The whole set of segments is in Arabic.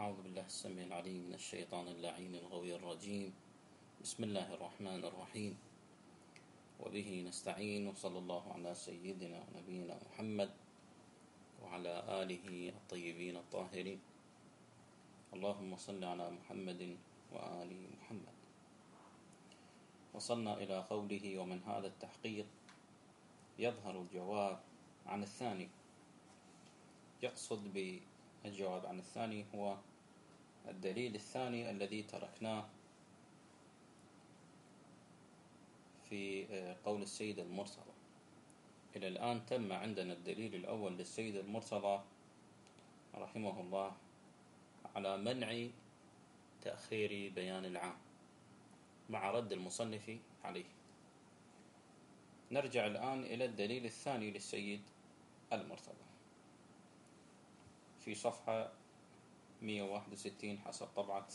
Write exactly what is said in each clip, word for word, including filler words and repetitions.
أعوذ بالله السميع العليم من الشيطان اللعين الغوي الرجيم. بسم الله الرحمن الرحيم، وبه نستعين، وصلى الله على سيدنا ونبينا محمد وعلى آله الطيبين الطاهرين. اللهم صل على محمد وآل محمد. وصلنا إلى قوله: ومن هذا التحقيق يظهر الجواب عن الثاني. يقصد بالجواب عن الثاني هو الدليل الثاني الذي تركناه في قول السيد المرتضى. إلى الآن تم عندنا الدليل الأول للسيد المرتضى رحمه الله على منع تأخير بيان العام مع رد المصنف عليه. نرجع الآن إلى الدليل الثاني للسيد المرتضى في صفحة مئة وواحد وستين حسب طبعة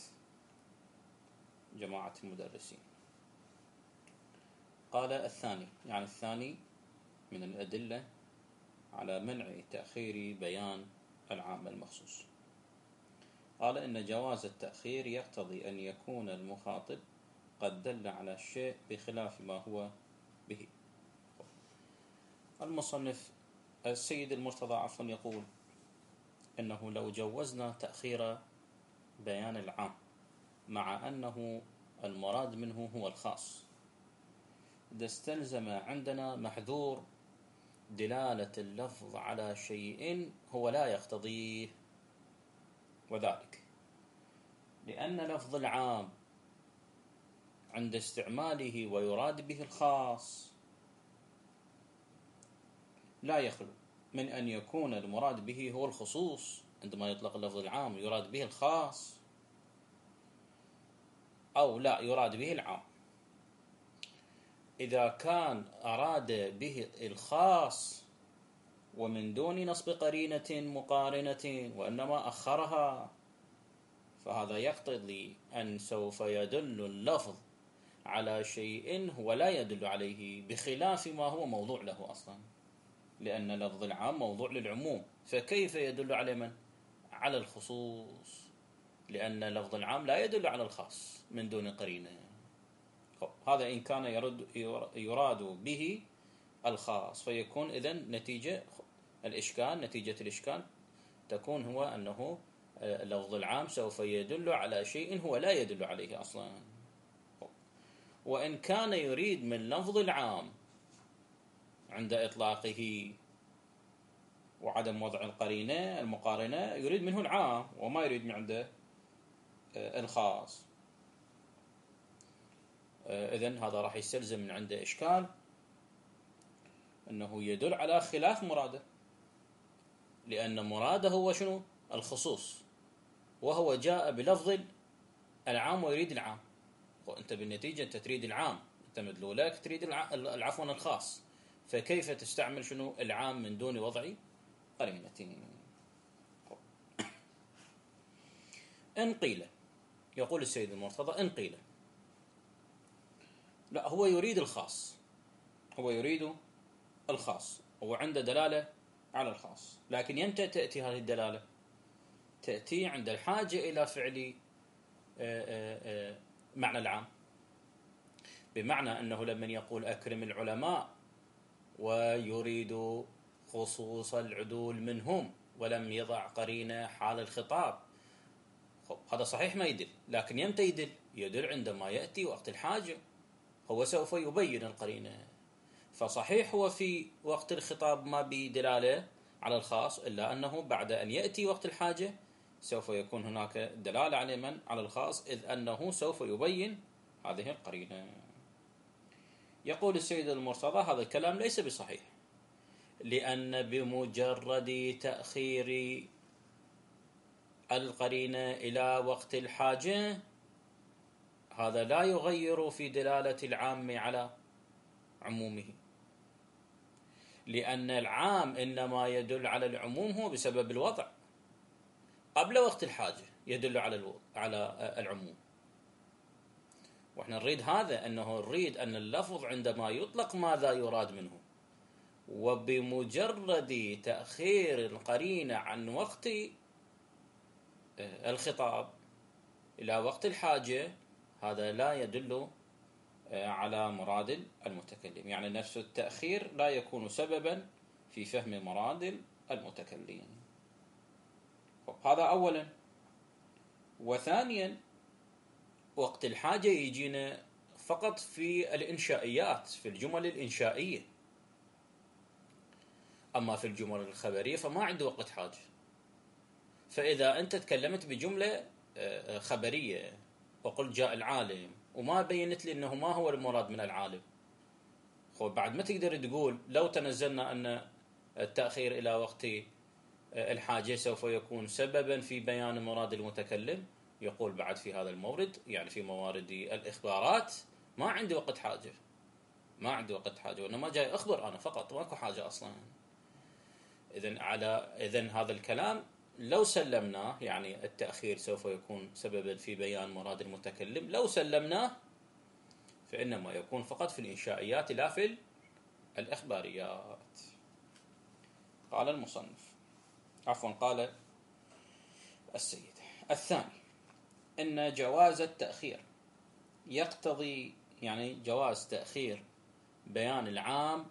جماعة المدرسين. قال: الثاني، يعني الثاني من الأدلة على منع تأخير بيان العام المخصوص. قال: إن جواز التأخير يقتضي أن يكون المخاطب قد دل على الشيء بخلاف ما هو به. المصنف السيد المرتضى عفوا يقول إنه لو جوزنا تأخير بيان العام مع أنه المراد منه هو الخاص، إذا استلزم عندنا محذور دلالة اللفظ على شيء هو لا يقتضيه، وذلك لأن لفظ العام عند استعماله ويراد به الخاص لا يخلو من أن يكون المراد به هو الخصوص. عندما يطلق لفظ العام يراد به الخاص، أو لا يراد به العام. إذا كان أراد به الخاص ومن دون نصب قرينة مقارنة وإنما أخرها، فهذا يقتضي أن سوف يدل اللفظ على شيء هو لا يدل عليه، بخلاف ما هو موضوع له أصلا، لأن لفظ العام موضوع للعموم، فكيف يدل على من؟ على الخصوص، لأن لفظ العام لا يدل على الخاص من دون قرينة. هذا إن كان يرد يراد به الخاص، فيكون إذن نتيجة الإشكال نتيجة الإشكال تكون هو أنه لفظ العام سوف يدل على شيء هو لا يدل عليه أصلا. وإن كان يريد من لفظ العام عند إطلاقه وعدم وضع القرينة المقارنة يريد منه العام وما يريد من عنده الخاص، إذن هذا راح يستلزم من عنده إشكال أنه يدل على خلاف مراده، لأن مراده هو شنو؟ الخصوص، وهو جاء بلفظ العام ويريد العام، وأنت بالنتيجة أنت تريد العام، أنت مدلولك تريد العفو الخاص، فكيف تستعمل شنو العام من دون وضع قرينة؟ إن قيل، يقول السيد المرتضى: إن قيل لا، هو يريد الخاص، هو يريد الخاص، هو عنده دلالة على الخاص، لكن يمتى تأتي هذه الدلالة؟ تأتي عند الحاجة إلى فعل معنى العام، بمعنى أنه لمن يقول أكرم العلماء ويريد خصوص العدول منهم ولم يضع قرينة حال الخطاب، هذا صحيح ما يدل، لكن يمتى يدل؟ يدل عندما يأتي وقت الحاجة، هو سوف يبين القرينة. فصحيح هو في وقت الخطاب ما بدلالة على الخاص، إلا أنه بعد أن يأتي وقت الحاجة سوف يكون هناك دلالة على من؟ على الخاص، إذ أنه سوف يبين هذه القرينة. يقول السيد المرتضى: هذا الكلام ليس بصحيح، لأن بمجرد تأخير القرينة إلى وقت الحاجة هذا لا يغير في دلالة العام على عمومه، لأن العام إنما يدل على العموم هو بسبب الوضع، قبل وقت الحاجة يدل على على العموم. وإحنا نريد هذا، أنه نريد أن اللفظ عندما يطلق ماذا يراد منه، وبمجرد تأخير القرينة عن وقت الخطاب إلى وقت الحاجة هذا لا يدل على مراد المتكلم، يعني نفس التأخير لا يكون سببا في فهم مراد المتكلم. هذا أولا. وثانيا وقت الحاجة يجينا فقط في الإنشائيات، في الجمل الإنشائية، أما في الجمل الخبرية فما عنده وقت حاجة. فإذا أنت تكلمت بجملة خبرية وقلت جاء العالم وما بينت لي أنه ما هو المراد من العالم، خب بعد ما تقدر تقول لو تنزلنا أن التأخير إلى وقت الحاجة سوف يكون سببا في بيان مراد المتكلم، يقول بعد في هذا المورد، يعني في موارد الإخبارات، ما عندي وقت حاجة، ما عندي وقت حاجة، وإنما جاي أخبر أنا فقط، ماكو حاجة أصلا. إذن على إذن هذا الكلام لو سلمناه، يعني التأخير سوف يكون سببا في بيان مراد المتكلم، لو سلمناه فإنما يكون فقط في الإنشائيات لا في الإخباريات. قال المصنف، عفوا قال السيد الثاني إن جواز التأخير يقتضي، يعني جواز تأخير بيان العام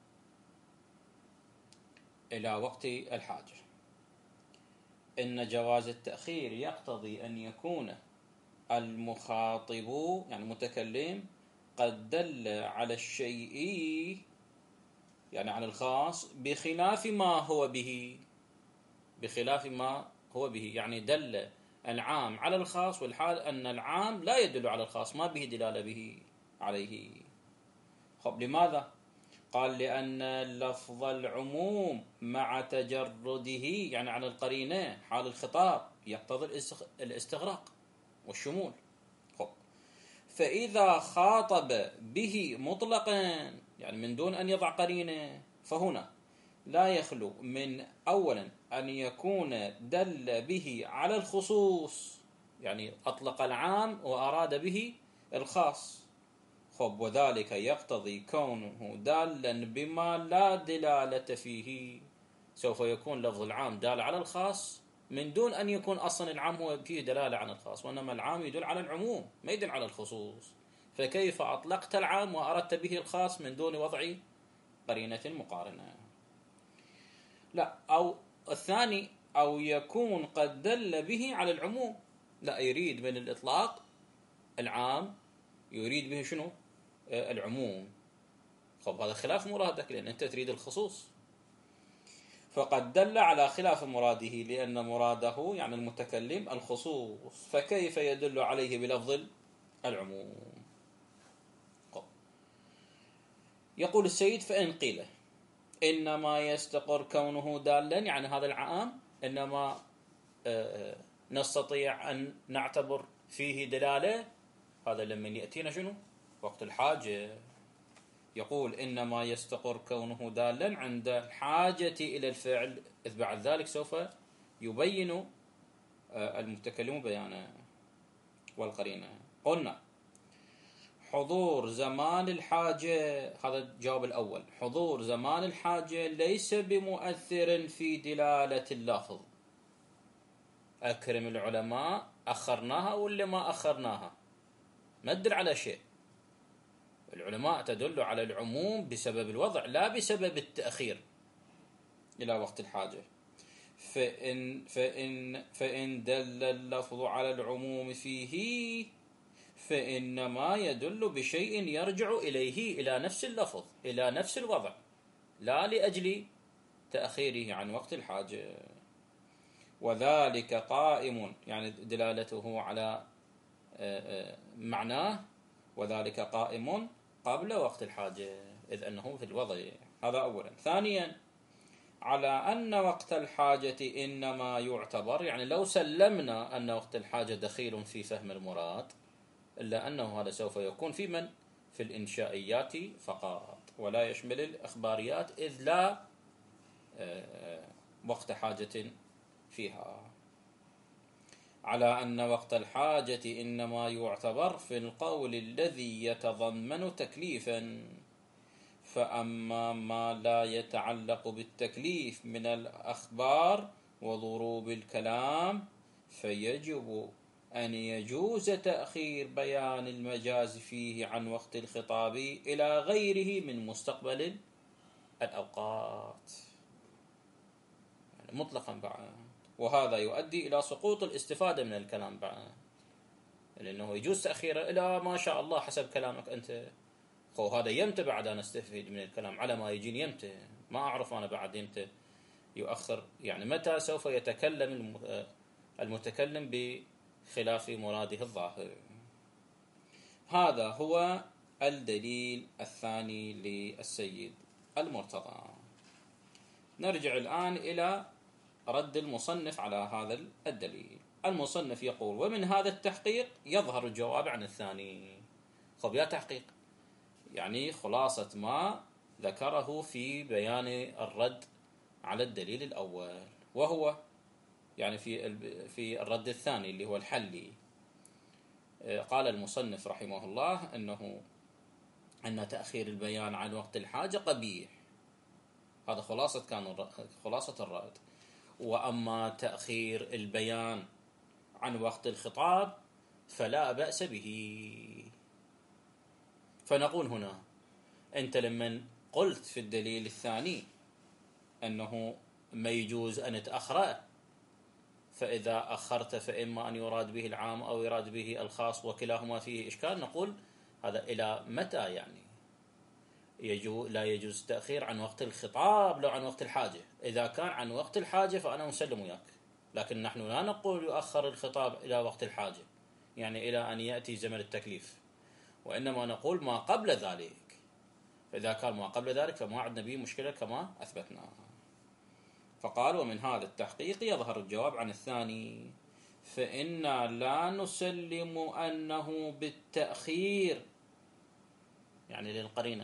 إلى وقت الحاجة، إن جواز التأخير يقتضي أن يكون المخاطب يعني المتكلم قد دل على الشيء، يعني على الخاص، بخلاف ما هو به، بخلاف ما هو به، يعني دل العام على الخاص، والحال أن العام لا يدل على الخاص، ما به دلالة به عليه. خب لماذا؟ قال لأن لفظ العموم مع تجرده، يعني على القرينة حال الخطاب، يقتضي الاستغراق والشمول. خب فإذا خاطب به مطلقا، يعني من دون أن يضع قرينة، فهنا لا يخلو من أولا أن يكون دل به على الخصوص، يعني أطلق العام وأراد به الخاص. خب وذلك يقتضي كونه دالا بما لا دلالة فيه، سوف يكون لفظ العام دال على الخاص من دون أن يكون أصلا العام هو فيه دلالة عن الخاص، وإنما العام يدل على العموم ما يدل على الخصوص. فكيف أطلقت العام وأردت به الخاص من دون وضع قرينة مقارنة؟ لا، أو الثاني أو يكون قد دل به على العموم، لا يريد من الإطلاق العام، يريد به شنو؟ العموم. خب هذا خلاف مرادك، لأن أنت تريد الخصوص، فقد دل على خلاف مراده، لأن مراده يعني المتكلم الخصوص، فكيف يدل عليه بلفظ العموم؟ خب يقول السيد فإن قيل إنما يستقر كونه دالا، يعني هذا العام إنما نستطيع أن نعتبر فيه دلالة، هذا لما يأتينا شنو؟ وقت الحاجة. يقول إنما يستقر كونه دالا عند الحاجة إلى الفعل، إذ بعد ذلك سوف يبين المتكلم بيانه والقرينة. قلنا حضور زمان الحاجة، هذا الجواب الأول، حضور زمان الحاجة ليس بمؤثر في دلالة اللفظ. أكرم العلماء أخرناها ولا ما أخرناها ما تدل على شيء. العلماء تدل على العموم بسبب الوضع لا بسبب التأخير إلى وقت الحاجة. فإن, فإن, فإن دل اللفظ على العموم فيه فإنما يدل بشيء يرجع إليه، إلى نفس اللفظ، إلى نفس الوضع، لا لأجل تأخيره عن وقت الحاجة. وذلك قائم، يعني دلالته على معناه، وذلك قائم قبل وقت الحاجة، إذ أنه في الوضع. هذا أولا. ثانيا على أن وقت الحاجة إنما يعتبر، يعني لو سلمنا أن وقت الحاجة دخيل في فهم المراد، إلا أنه هذا سوف يكون في من؟ في الإنشائيات فقط، ولا يشمل الإخباريات، إذ لا وقت حاجة فيها. على أن وقت الحاجة إنما يعتبر في القول الذي يتضمن تكليفا، فأما ما لا يتعلق بالتكليف من الأخبار وضروب الكلام فيجب أن يجوز تأخير بيان المجاز فيه عن وقت الخطاب إلى غيره من مستقبل الأوقات، يعني مطلقا بعد. وهذا يؤدي إلى سقوط الاستفادة من الكلام بعد، لأنه يجوز تأخيره إلى ما شاء الله حسب كلامك أنت. خو هذا يمتى بعد أنا أستفيد من الكلام على ما يجيني يمتى، ما أعرف أنا بعد يمتى يؤخر، يعني متى سوف يتكلم المتكلم بخلاف مراده الظاهر. هذا هو الدليل الثاني للسيد المرتضى. نرجع الآن إلى رد المصنف على هذا الدليل. المصنف يقول: ومن هذا التحقيق يظهر الجواب عن الثاني. خب يا تحقيق، يعني خلاصة ما ذكره في بيان الرد على الدليل الأول، وهو يعني في في الرد الثاني اللي هو الحلي. قال المصنف رحمه الله أنه أن تأخير البيان عن وقت الحاجة قبيح. هذا خلاصة كان خلاصة الرد. وأما تأخير البيان عن وقت الخطاب فلا بأس به. فنقول هنا أنت لمن قلت في الدليل الثاني أنه ما يجوز أن تأخره، فإذا أخرت فإما أن يراد به العام أو يراد به الخاص وكلاهما فيه إشكال، نقول هذا إلى متى يعني يجو لا يجوز التأخير عن وقت الخطاب لو عن وقت الحاجة؟ إذا كان عن وقت الحاجة فأنا مسلم وياك، لكن نحن لا نقول يؤخر الخطاب إلى وقت الحاجة يعني إلى أن يأتي زمن التكليف، وإنما نقول ما قبل ذلك. فإذا كان ما قبل ذلك فما عندنا به مشكلة كما أثبتنا. فقال: ومن هذا التحقيق يظهر الجواب عن الثاني، فإنا لا نسلم أنه بالتأخير يعني للقرينة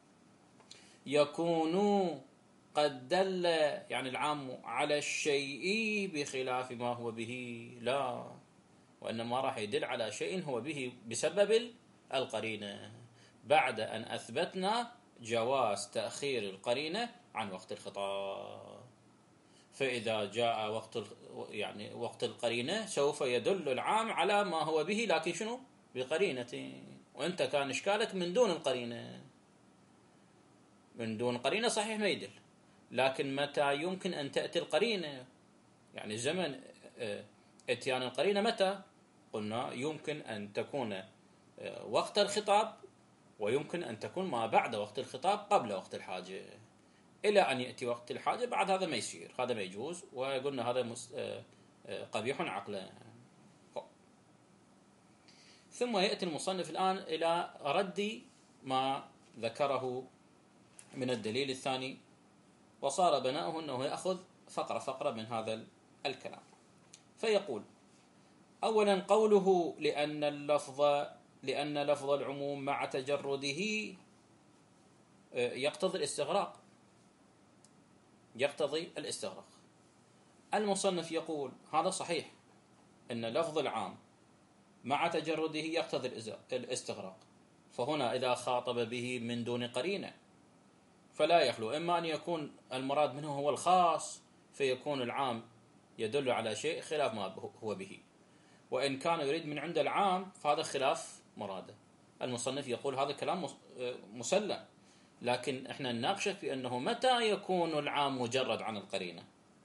يكون قد دل يعني العام على الشيء بخلاف ما هو به، لا، وإنما راح يدل على شيء هو به بسبب القرينة، بعد أن أثبتنا جواز تأخير القرينة عن وقت الخطاب. فإذا جاء وقت يعني وقت القرينة سوف يدل العام على ما هو به، لكن شنو؟ بقرينة. وأنت كان إشكالك من دون القرينة. من دون قرينة صحيح ما يدل، لكن متى يمكن أن تأتي القرينة؟ يعني زمن اتيان القرينة متى؟ قلنا يمكن أن تكون وقت الخطاب، ويمكن أن تكون ما بعد وقت الخطاب قبل وقت الحاجة، إلى أن يأتي وقت الحاجة بعد هذا ما يصير، هذا ما يجوز، وقلنا هذا قبيح عقلا. ثم يأتي المصنف الآن إلى رد ما ذكره من الدليل الثاني، وصار بناؤه أنه يأخذ فقرة فقرة من هذا الكلام. فيقول: أولا قوله لأن اللفظ لأن لفظ العموم مع تجرده يقتضي الاستغراق يقتضي الاستغراق. المصنف يقول هذا صحيح أن لفظ العام مع تجرده يقتضي الاستغراق، فهنا إذا خاطب به من دون قرينة فلا يخلو إما أن يكون المراد منه هو الخاص فيكون العام يدل على شيء خلاف ما هو به، وإن كان يريد من عند العام فهذا خلاف مراده. المصنف يقول هذا كلام مسلم، لكن احنا نناقش في أنه متى يكون العام مجرد عن القرينة.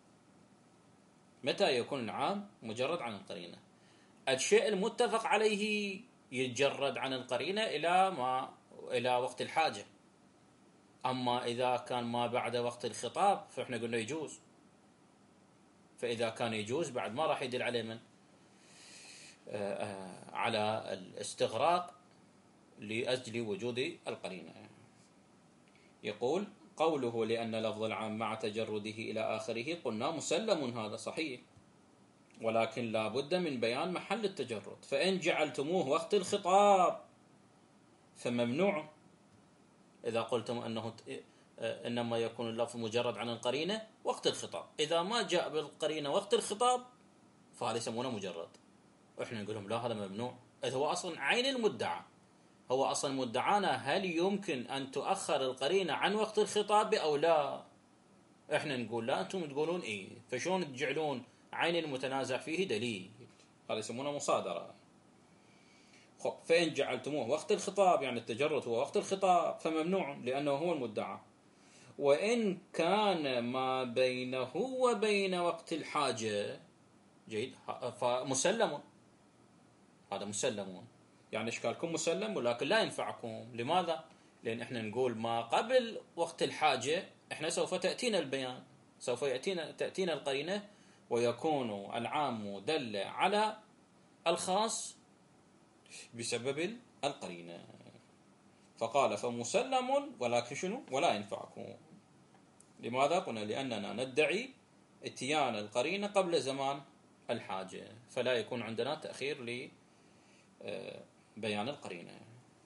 متى يكون العام مجرد عن القرينة؟ الشيء المتفق عليه يتجرد عن القرينة إلى ما إلى وقت الحاجة، أما إذا كان ما بعد وقت الخطاب فإحنا قلنا يجوز. فإذا كان يجوز بعد ما راح يدل عليه من آآ آآ على الاستغراق لأجل وجود القرينة. يقول: قوله لأن لفظ العام مع تجرده إلى آخره، قلنا مسلم هذا صحيح، ولكن لا بد من بيان محل التجرد، فإن جعلتموه وقت الخطاب فممنوع. إذا قلتم أنه إنما يكون اللفظ مجرد عن القرينة وقت الخطاب، إذا ما جاء بالقرينة وقت الخطاب فهذا يسمونه مجرد. وإحنا نقول لهم لا، هذا ممنوع. إذا هو أصلا عين المدعى، هو أصلا مدعانا هل يمكن أن تؤخر القرينة عن وقت الخطاب أو لا؟ إحنا نقول لا، أنتم تقولون إيه، فشون تجعلون عين المتنازع فيه دليل، هذا يسمونه مصادرة. خب فإن جعلتموه وقت الخطاب، يعني التجرد هو وقت الخطاب، فممنوع لأنه هو المدعى. وإن كان ما بينه وبين وقت الحاجة جيد فمسلم، هذا مسلمون، يعني إشكالكم مسلم ولكن لا ينفعكم. لماذا؟ لأن إحنا نقول ما قبل وقت الحاجة إحنا سوف تأتينا البيان، سوف يأتينا تأتينا القرينة، ويكون العام دل على الخاص بسبب القرينة. فقال فمسلم ولكن شنو؟ ولا ينفعكم. لماذا؟ قلنا لأننا ندعي اتيان القرينة قبل زمان الحاجة، فلا يكون عندنا تأخير لبيان القرينة.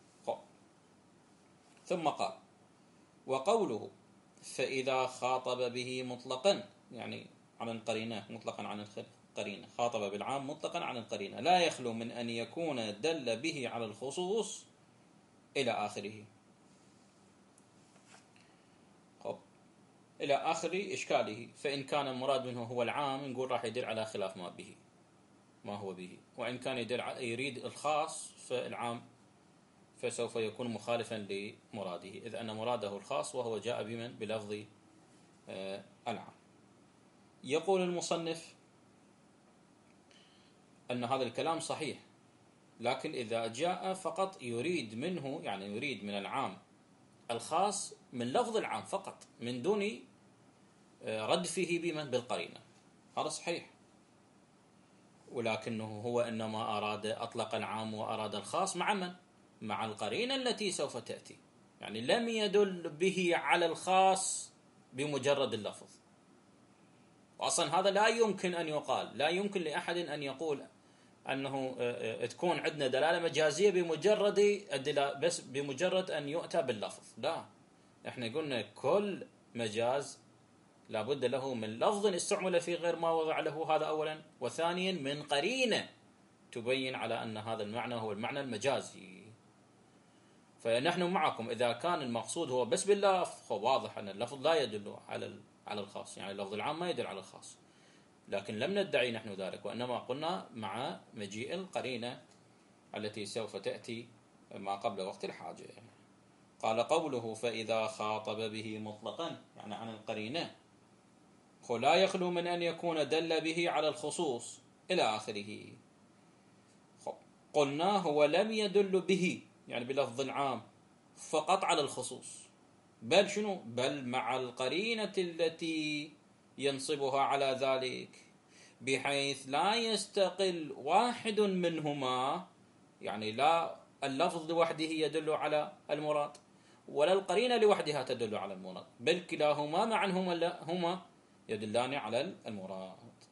ثم قال وقوله فإذا خاطب به مطلقا، يعني عن القرينة مطلقا عن القرينة، خاطب بالعام مطلقا عن القرينة، لا يخلو من أن يكون دل به على الخصوص إلى آخره. خب إلى آخر إشكاله. فإن كان المراد منه هو العام نقول راح يدل على خلاف ما به ما هو به، وإن كان يدل يريد الخاص فالعام فسوف يكون مخالفا لمراده، إذ أن مراده الخاص وهو جاء بمن بلفظ آه العام. يقول المصنف أن هذا الكلام صحيح، لكن إذا جاء فقط يريد منه، يعني يريد من العام الخاص من لفظ العام فقط من دون ردفه بمن بالقرينة، هذا صحيح. ولكنه هو إنما أراد أطلق العام وأراد الخاص مع من؟ مع القرينة التي سوف تأتي، يعني لم يدل به على الخاص بمجرد اللفظ. وأصلا هذا لا يمكن أن يقال، لا يمكن لأحد أن يقول أنه تكون عندنا دلالة مجازية بمجرد بس بمجرد أن يؤتى باللفظ. لا، احنا قلنا كل مجاز لابد له من لفظ استعمل في غير ما وضع له، هذا أولا، وثانيا من قرينة تبين على أن هذا المعنى هو المعنى المجازي. فنحن معكم إذا كان المقصود هو بس باللفظ، واضح أن اللفظ لا يدل على على الخاص، يعني اللفظ العام ما يدل على الخاص، لكن لم ندعي نحن ذلك، وإنما قلنا مع مجيء القرينة التي سوف تأتي ما قبل وقت الحاجة. قال قوله فإذا خاطب به مطلقا، يعني عن القرينة، لا يخلو من أن يكون دل به على الخصوص إلى آخره. قلنا هو لم يدل به يعني بلفظ العام فقط على الخصوص، بل شنو؟ بل مع القرينة التي ينصبها على ذلك، بحيث لا يستقل واحد منهما، يعني لا اللفظ لوحده يدل على المراد ولا القرينة لوحدها تدل على المراد، بل كلاهما معا هما يدلان على المراد.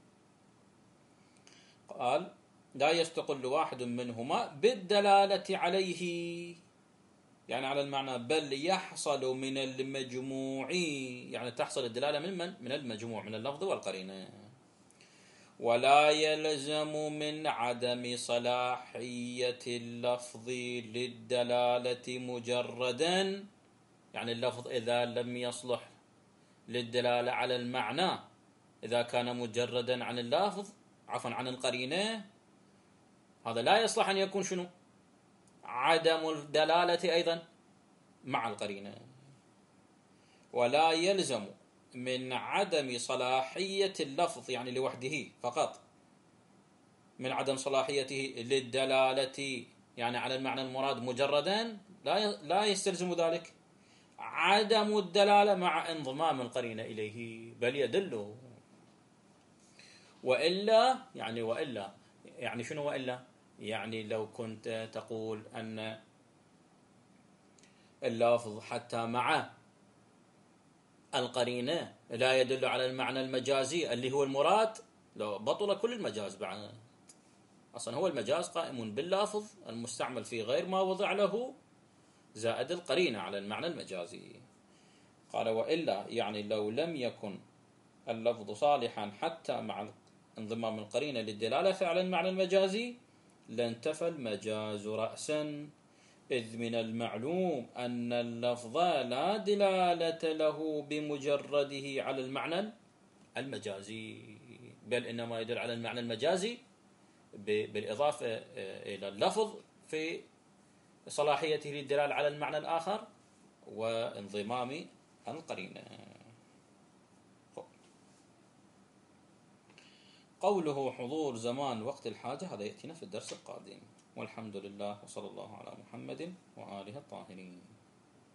قال لا يستقل واحد منهما بالدلالة عليه، يعني على المعنى، بل يحصل من المجموع، يعني تحصل الدلالة من من؟ من المجموع، من اللفظ والقرينة. ولا يلزم من عدم صلاحية اللفظ للدلالة مجردا، يعني اللفظ إذا لم يصلح للدلالة على المعنى، إذا كان مجردا عن اللفظ عفوا عن القرينة، هذا لا يصلح أن يكون شنو؟ عدم الدلالة أيضا مع القرينة. ولا يلزم من عدم صلاحية اللفظ، يعني لوحده فقط، من عدم صلاحيته للدلالة يعني على المعنى المراد مجردا، لا لا يستلزم ذلك عدم الدلالة مع انضمام القرينة إليه، بل يدل. وإلا يعني وإلا يعني شنو وإلا؟ يعني لو كنت تقول أن اللفظ حتى مع القرينة لا يدل على المعنى المجازي اللي هو المراد، لو بطل كل المجاز بعد. أصلا هو المجاز قائم باللفظ المستعمل في غير ما وضع له زائد القرينة على المعنى المجازي. قال وإلا يعني لو لم يكن اللفظ صالحا حتى مع انضمام القرينة للدلالة على المعنى المجازي لانتفى المجاز رأسا، إذ من المعلوم أن اللفظ لا دلالة له بمجرده على المعنى المجازي. بل إنما يدل على المعنى المجازي بالإضافة إلى اللفظ في صلاحيته للدلالة على المعنى الآخر وانضمام القرينة. قوله حضور زمان وقت الحاجة هذا يأتينا في الدرس القادم، والحمد لله وصلى الله على محمد وآله الطاهرين.